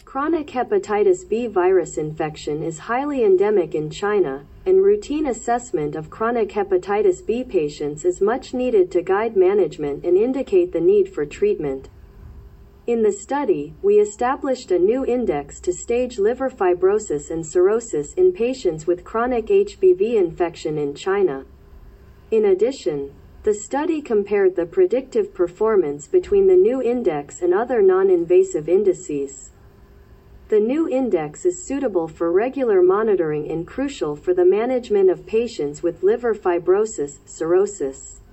Chronic hepatitis B virus infection is highly endemic in China, and routine assessment of chronic hepatitis B patients is much needed to guide management and indicate the need for treatment. In the study, we established a new index to stage liver fibrosis and cirrhosis in patients with chronic HBV infection in China. In addition, the study compared the predictive performance between the new index and other non-invasive indices. The new index is suitable for regular monitoring and crucial for the management of patients with liver fibrosis, cirrhosis.